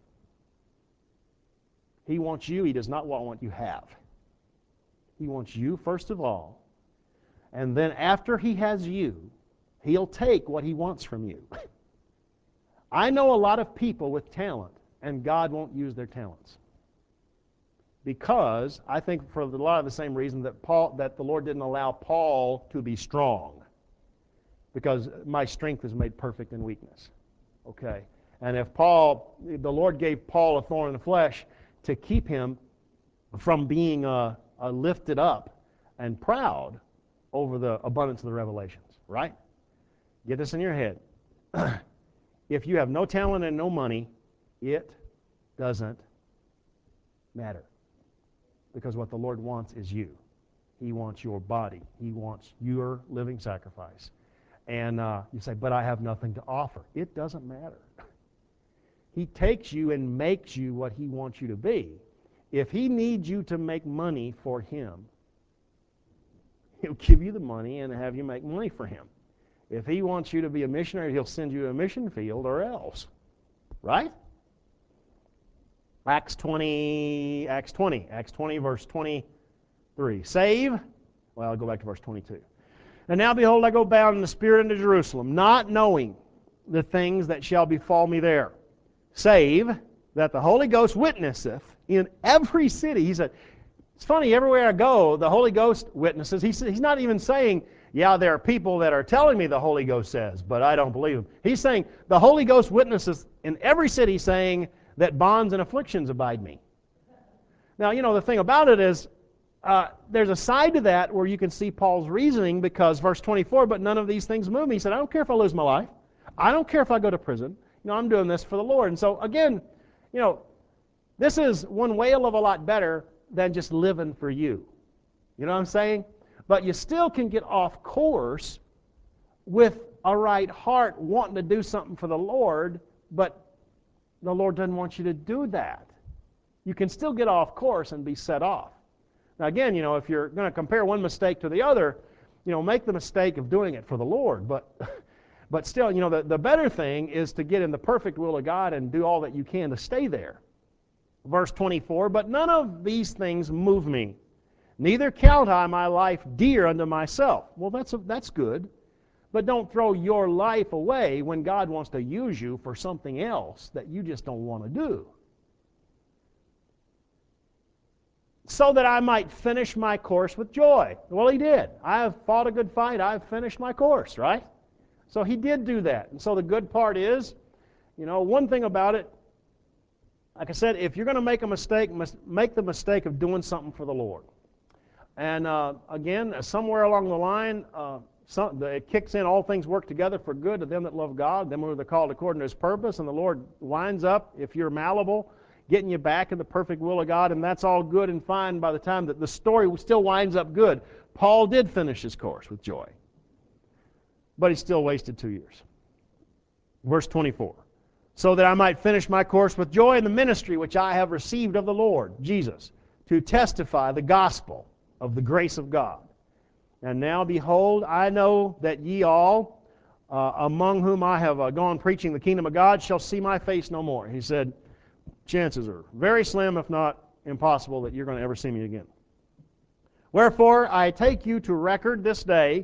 He wants you. He does not want what you have. He wants you first of all. And then after He has you, He'll take what He wants from you. I know a lot of people with talent, and God won't use their talents. Because, I think for a lot of the same reason that Paul, that the Lord didn't allow Paul to be strong. Because my strength is made perfect in weakness. Okay? And if Paul, the Lord gave Paul a thorn in the flesh to keep him from being uh, uh, lifted up and proud over the abundance of the revelations. Right? Get this in your head. If you have no talent and no money, it doesn't matter. Because what the Lord wants is you. He wants your body. He wants your living sacrifice. And uh, you say, but I have nothing to offer. It doesn't matter. He takes you and makes you what He wants you to be. If He needs you to make money for Him, He'll give you the money and have you make money for Him. If He wants you to be a missionary, He'll send you to a mission field or else. Right? Acts twenty, Acts twenty, Acts twenty, verse twenty-three. Save, well, I'll go back to verse twenty-two. And now, behold, I go bound in the Spirit into Jerusalem, not knowing the things that shall befall me there, save that the Holy Ghost witnesseth in every city. He said, it's funny, everywhere I go, the Holy Ghost witnesses. He, he's not even saying, yeah, there are people that are telling me the Holy Ghost says, but I don't believe them. He's saying, the Holy Ghost witnesses in every city saying that bonds and afflictions abide me. Now, you know, the thing about it is, uh, there's a side to that where you can see Paul's reasoning, because verse twenty-four, but none of these things move me. He said, I don't care if I lose my life. I don't care if I go to prison. You know, I'm doing this for the Lord. And so, again, you know, this is one whale of a lot better than just living for you. You know what I'm saying? But you still can get off course with a right heart wanting to do something for the Lord, but the Lord doesn't want you to do that. You can still get off course and be set off. Now again, you know, if you're going to compare one mistake to the other, you know, make the mistake of doing it for the Lord. But but still, you know, the, the better thing is to get in the perfect will of God and do all that you can to stay there. Verse twenty-four, but none of these things move me. Neither count I my life dear unto myself. Well, that's, a, that's good. But don't throw your life away when God wants to use you for something else that you just don't want to do. So that I might finish my course with joy. Well, He did. I have fought a good fight. I've finished my course, right? So He did do that. And so the good part is, you know, one thing about it, like I said, if you're going to make a mistake, make the mistake of doing something for the Lord. And uh, again, somewhere along the line, uh, some, it kicks in, all things work together for good to them that love God, them who are called according to His purpose, and the Lord winds up, if you're malleable, getting you back in the perfect will of God, and that's all good and fine by the time that the story still winds up good. Paul did finish his course with joy, but he still wasted two years. Verse twenty-four, so that I might finish my course with joy in the ministry which I have received of the Lord Jesus, to testify the gospel of the grace of God. And now, behold, I know that ye all, uh, among whom I have uh, gone preaching the kingdom of God, shall see my face no more. He said, chances are very slim, if not impossible, that you're going to ever see me again. Wherefore, I take you to record this day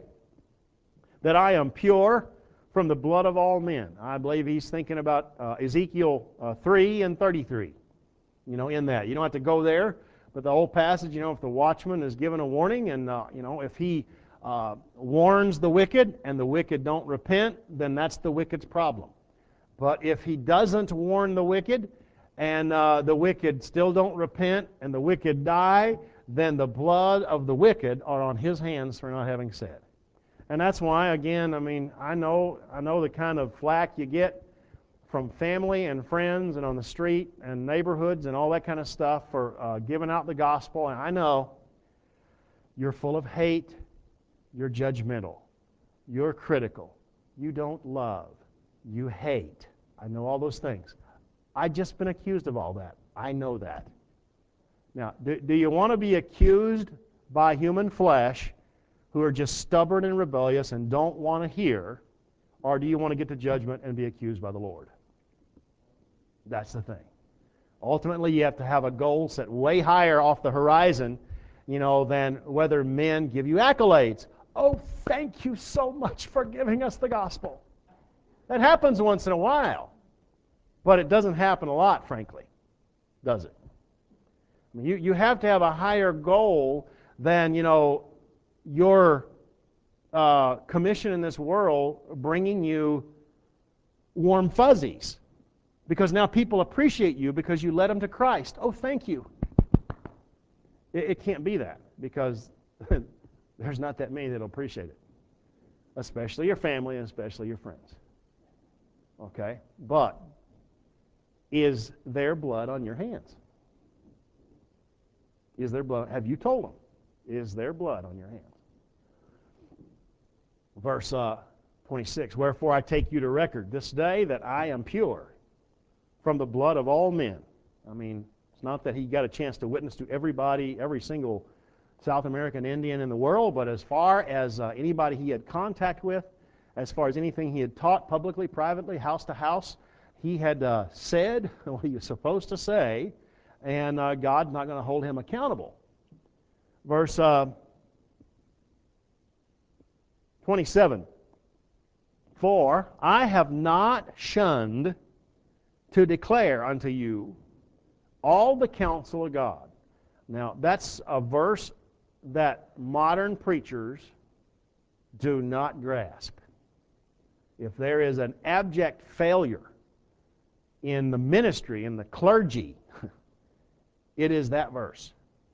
that I am pure from the blood of all men. I believe he's thinking about uh, Ezekiel uh, three and thirty-three. You know, in that. You don't have to go there. But the whole passage, you know, if the watchman is given a warning, and, uh, you know, if he uh, warns the wicked and the wicked don't repent, then that's the wicked's problem. But if he doesn't warn the wicked and uh, the wicked still don't repent and the wicked die, then the blood of the wicked are on his hands for not having said. And that's why, again, I mean, I know, I know the kind of flack you get from family and friends and on the street and neighborhoods and all that kind of stuff for uh, giving out the gospel. And I know you're full of hate, you're judgmental, you're critical, you don't love, you hate. I know all those things. I've just been accused of all that. I know that. Now, do, do you want to be accused by human flesh who are just stubborn and rebellious and don't want to hear? or do you want to get to judgment and be accused by the Lord? That's the thing. Ultimately, you have to have a goal set way higher off the horizon, you know, than whether men give you accolades. Oh, thank you so much for giving us the gospel. That happens once in a while, but it doesn't happen a lot, frankly, does it? I mean, you, you have to have a higher goal than, you know, your uh, commission in this world bringing you warm fuzzies. Because now people appreciate you because you led them to Christ. Oh, thank you. It, it can't be that, because there's not that many that'll appreciate it. Especially your family and especially your friends. Okay? But is their blood on your hands? Is their blood? Have you told them? Is their blood on your hands? Verse uh, twenty-six, wherefore I take you to record this day that I am pure from the blood of all men. I mean, it's not that he got a chance to witness to everybody, every single South American Indian in the world, but as far as uh, anybody he had contact with, as far as anything he had taught publicly, privately, house to house, he had uh, said what he was supposed to say, and uh, God's not going to hold him accountable. Verse uh, twenty-seven, for I have not shunned to declare unto you all the counsel of God. Now, that's a verse that modern preachers do not grasp. If there is an abject failure in the ministry, in the clergy, it is that verse.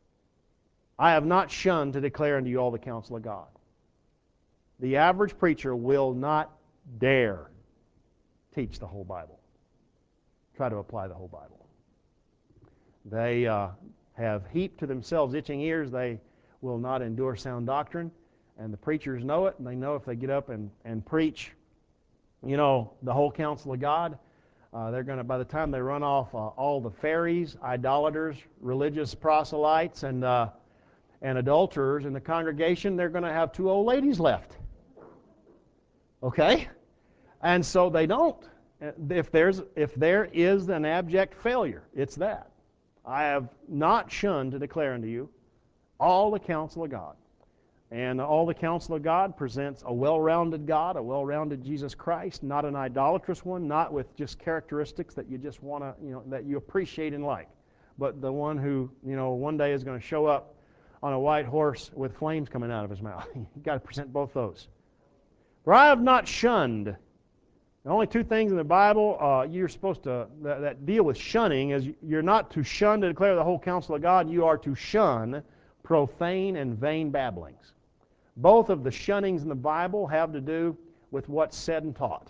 I have not shunned to declare unto you all the counsel of God. The average preacher will not dare teach the whole Bible. Try to apply the whole Bible. They uh, have heaped to themselves itching ears. They will not endure sound doctrine. And the preachers know it, and they know if they get up and, and preach, you know, the whole counsel of God, uh, they're going to, by the time they run off uh, all the fairies, idolaters, religious proselytes, and, uh, and adulterers in the congregation, they're going to have two old ladies left. Okay? And so they don't. If there's if there is an abject failure, it's that. I have not shunned to declare unto you all the counsel of God. And all the counsel of God presents a well-rounded God, a well-rounded Jesus Christ, not an idolatrous one, not with just characteristics that you just want to, you know, that you appreciate and like, but the one who, you know, one day is going to show up on a white horse with flames coming out of his mouth. You've got to present both those. For I have not shunned. The only two things in the Bible uh, you're supposed to, that, that deal with shunning, is you're not to shun to declare the whole counsel of God. You are to shun profane and vain babblings. Both of the shunnings in the Bible have to do with what's said and taught.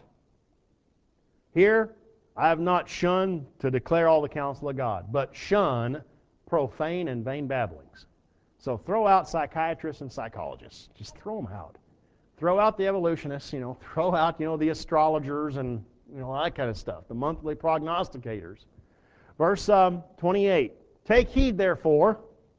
Here, I have not shunned to declare all the counsel of God, but shun profane and vain babblings. So throw out psychiatrists and psychologists. Just throw them out. Throw out the evolutionists, you know, throw out, you know, the astrologers and, you know, that kind of stuff, the monthly prognosticators. Verse um, twenty-eight, take heed, therefore,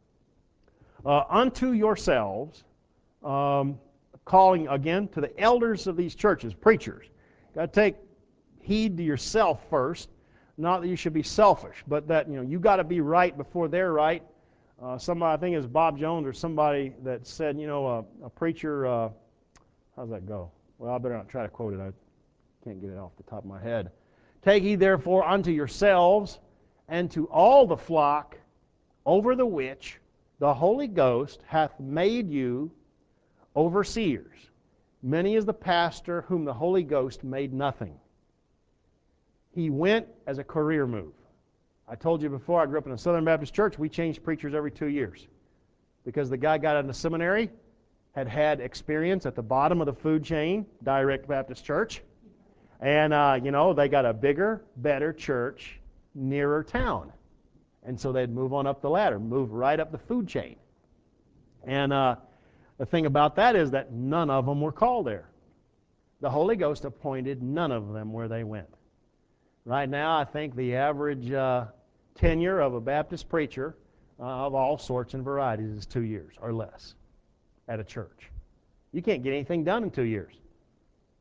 uh, unto yourselves, um, calling again to the elders of these churches, preachers. Got to take heed to yourself first, not that you should be selfish, but that, you know, you got to be right before they're right. Uh, somebody, I think it was Bob Jones or somebody that said, you know, a, a preacher... Uh, How's that go? Well, I better not try to quote it. I can't get it off the top of my head. Take ye therefore unto yourselves and to all the flock over the which the Holy Ghost hath made you overseers. Many is the pastor whom the Holy Ghost made nothing. He went as a career move. I told you before, I grew up in a Southern Baptist church. We changed preachers every two years because the guy got out of the seminary, had had experience at the bottom of the food chain, Direct Baptist Church. And, uh, you know, they got a bigger, better church nearer town. And so they'd move on up the ladder, move right up the food chain. And uh, the thing about that is that none of them were called there. The Holy Ghost appointed none of them where they went. Right now, I think the average uh, tenure of a Baptist preacher uh, of all sorts and varieties is two years or less at a church. You can't get anything done in two years.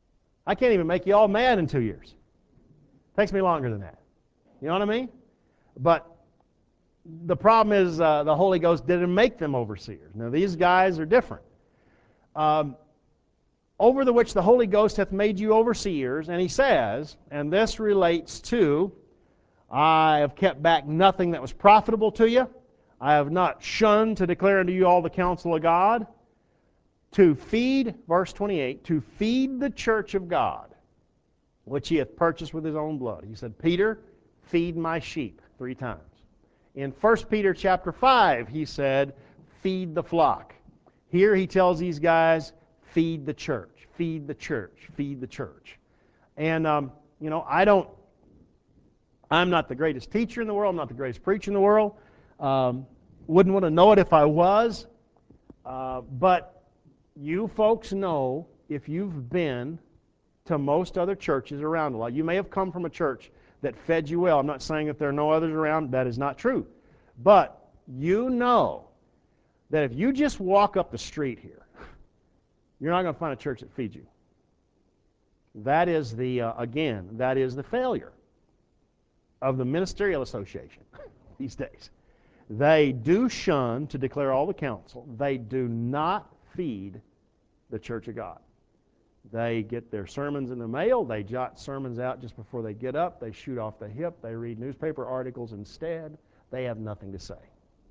I can't even make you all mad in two years. Takes me longer than that. You know what I mean? But the problem is uh, the Holy Ghost didn't make them overseers. Now these guys are different. Um, over the which the Holy Ghost hath made you overseers, and he says, and this relates to, I have kept back nothing that was profitable to you. I have not shunned to declare unto you all the counsel of God. To feed, verse twenty-eight, to feed the church of God, which he hath purchased with his own blood. He said, Peter, feed my sheep, three times. In First Peter chapter five, he said, feed the flock. Here he tells these guys, feed the church, feed the church, feed the church. And, um, you know, I don't, I'm not the greatest teacher in the world, I'm not the greatest preacher in the world. Um, wouldn't want to know it if I was. Uh, but you folks know, if you've been to most other churches around a lot, you may have come from a church that fed you well. I'm not saying that there are no others around. That is not true. But you know that if you just walk up the street here, you're not going to find a church that feeds you. That is the, uh, again, that is the failure of the Ministerial Association these days. They do shun to declare all the counsel. They do not feed the church of God. They get their sermons in the mail. They jot sermons out just before they get up. They shoot off the hip. They read newspaper articles instead. They have nothing to say.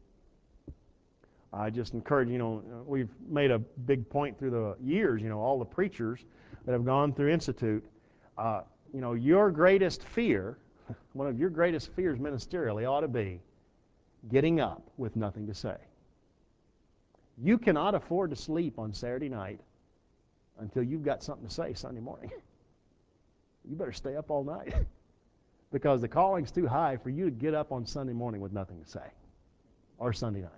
I just encourage, you know, we've made a big point through the years, you know, all the preachers that have gone through Institute, uh, you know, your greatest fear, one of your greatest fears ministerially ought to be getting up with nothing to say. You cannot afford to sleep on Saturday night until you've got something to say Sunday morning. You better stay up all night because the calling's too high for you to get up on Sunday morning with nothing to say, or Sunday night.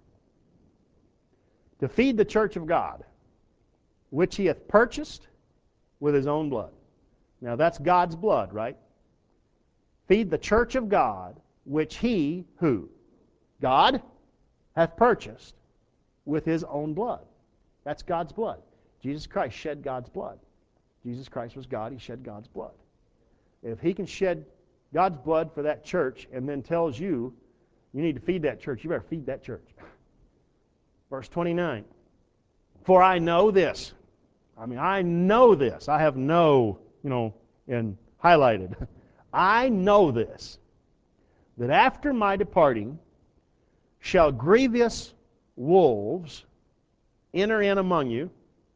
To feed the church of God, which he hath purchased with his own blood. Now that's God's blood, right? Feed the church of God, which he, who? God, hath purchased with his own blood. That's God's blood. Jesus Christ shed God's blood. Jesus Christ was God. He shed God's blood. If he can shed God's blood for that church and then tells you, you need to feed that church, you better feed that church. Verse twenty-nine. For I know this. I mean, I know this. I have know, you know, and highlighted. I know this, that after my departing shall grievous wolves enter in among you,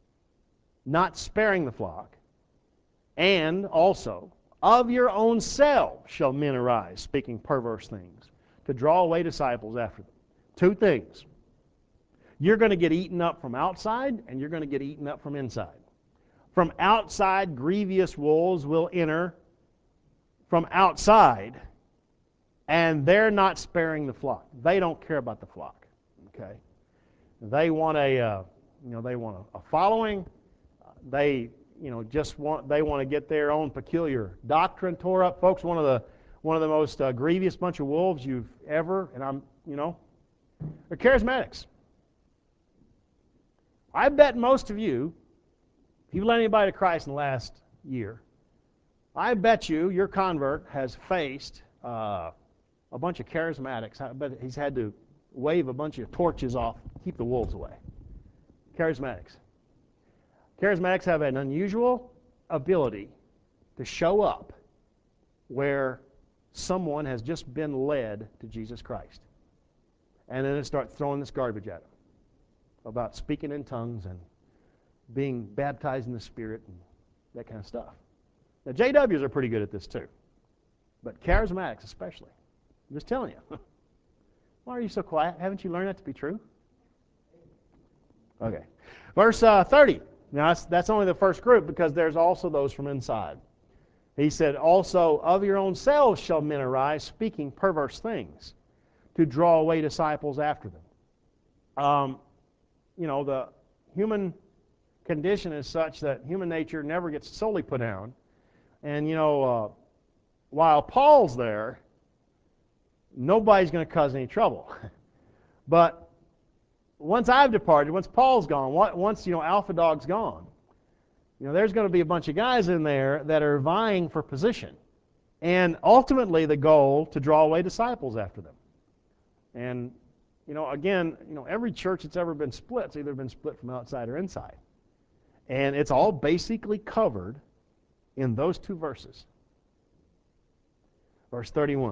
not sparing the flock, and also of your own selves shall men arise, speaking perverse things, to draw away disciples after them. Two things. You're going to get eaten up from outside, and you're going to get eaten up from inside. From outside, grievous wolves will enter from outside, and they're not sparing the flock. They don't care about the flock. Okay, they want a, uh, you know, they want a, a following. They, you know, just want they want to get their own peculiar doctrine tore up. Folks, one of the one of the most uh, grievous bunch of wolves you've ever, and I'm, you know, they're charismatics. I bet most of you, if you've led anybody to Christ in the last year, I bet you your convert has faced uh, a bunch of charismatics. I bet he's had to wave a bunch of torches off, keep the wolves away. Charismatics. Charismatics have an unusual ability to show up where someone has just been led to Jesus Christ. And then they start throwing this garbage at them about speaking in tongues and being baptized in the Spirit and that kind of stuff. Now, J Ws are pretty good at this too, but charismatics especially. I'm just telling you. Why are you so quiet? Haven't you learned that to be true? Okay. Verse uh, thirty. Now, that's, that's only the first group because there's also those from inside. He said, also of your own selves shall men arise, speaking perverse things, to draw away disciples after them. Um, you know, the human condition is such that human nature never gets solely put down. And, you know, uh, while Paul's there, nobody's going to cause any trouble. But once I've departed, once Paul's gone, once, you know, Alpha Dog's gone, You know, there's going to be a bunch of guys in there that are vying for position. And ultimately the goal to draw away disciples after them. And, you know, again, you know, every church that's ever been split, it's either been split from outside or inside. And it's all basically covered in those two verses. Verse thirty-one.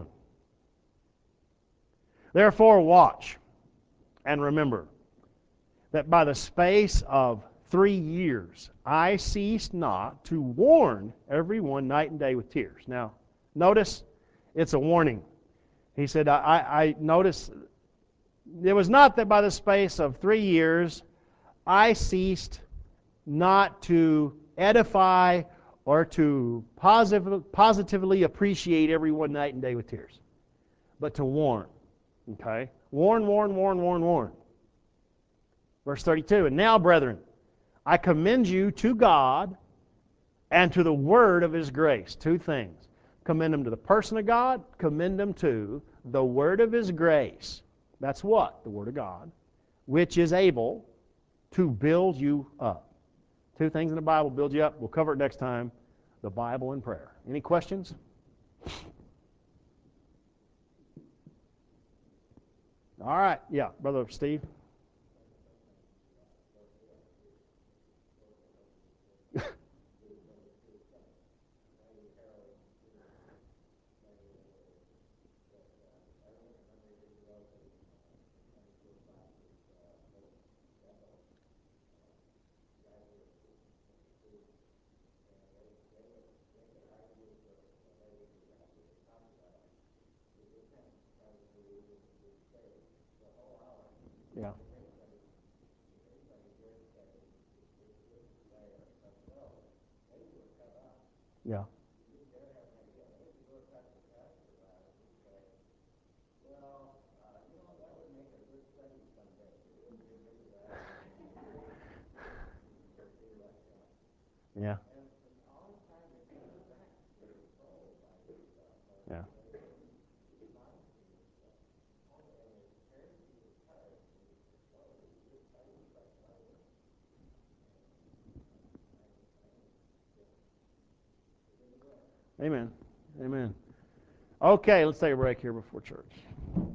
Therefore watch and remember that by the space of three years I ceased not to warn everyone night and day with tears. Now, notice it's a warning. He said, I, I notice it was not that by the space of three years I ceased not to edify or to positive, positively appreciate everyone night and day with tears, but to warn. Okay? Warn, warn, warn, warn, warn. Verse thirty-two, and now, brethren, I commend you to God and to the word of His grace. Two things. Commend them to the person of God, commend them to the word of His grace. That's what? The word of God, which is able to build you up. Two things in the Bible build you up. We'll cover it next time. The Bible and prayer. Any questions? All right. Yeah, Brother Steve. Yeah. Yeah. Yeah. Yeah. Amen. Amen. Okay, let's take a break here before church.